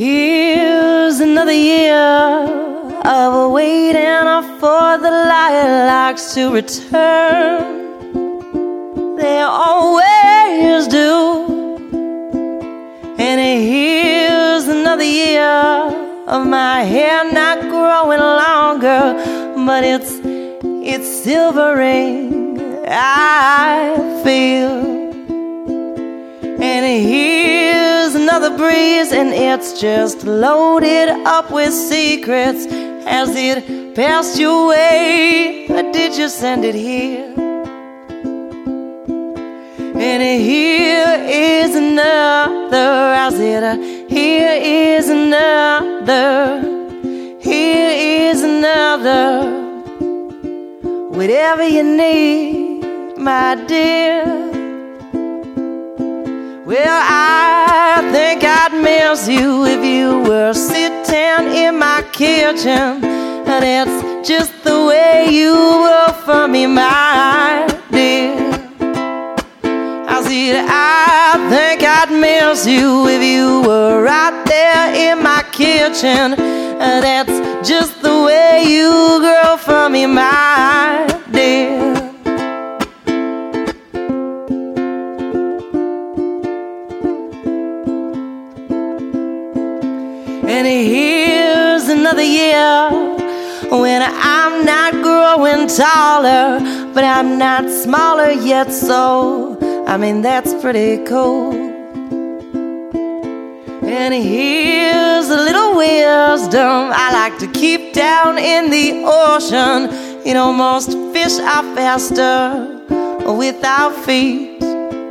Here's another year of waiting for the lilacs to return. They always do. And here's another year of my hair not growing longer, but it's silvering, I feel. And here's another breeze, and it's just loaded up with secrets. Has it passed your way, or did you send it here? And here is another, I said, here is another, here is another. Whatever you need, my dear. Well, I think I'd miss you if you were sitting in my kitchen. And it's just the way you were for me, my dear. I think I'd miss you if you were right there in my kitchen. That's just the way you grow for me, my dear. And here's another year when I'm not growing taller, but I'm not smaller yet, so I mean, that's pretty cool. And here's a little wisdom I like to keep down in the ocean. You know, most fish are faster without feet.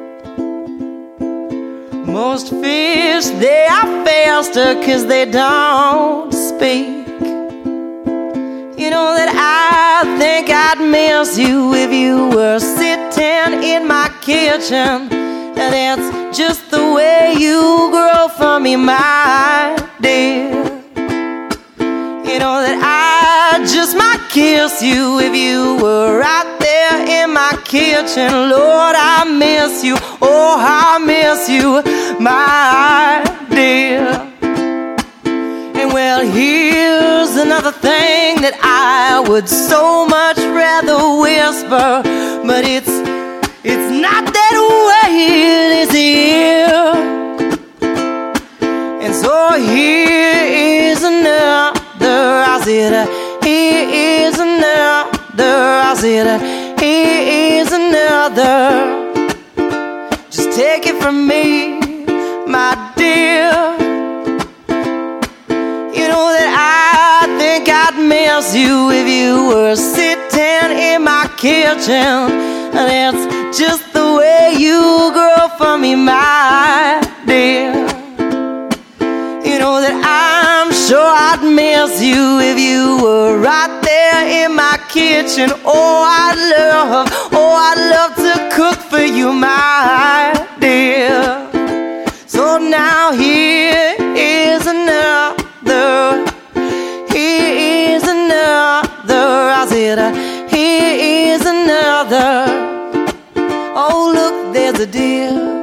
Most fish, they are faster 'cause they don't speak. You know that I think I'd miss you if you were sitting in my kitchen. And that's just the way you grow for me, my dear. You know that I just might kiss you if you were right there in my kitchen. Lord, I miss you, oh, I miss you, my dear. And well, here's another thing that I would so much rather whisper, but it's not that way, it is here. And so here is another, I said, here is another, I said, here is another. Just take it from me, my dear. You know that I think I'd miss you if you were sitting in my kitchen. That's just the way you grow for me, my dear. You know that I'm sure I'd miss you if you were right there in my kitchen. Oh, I'd love to cook for you, my dear. So now here is another, here is another, I said, here is another. Oh, look, there's a deer.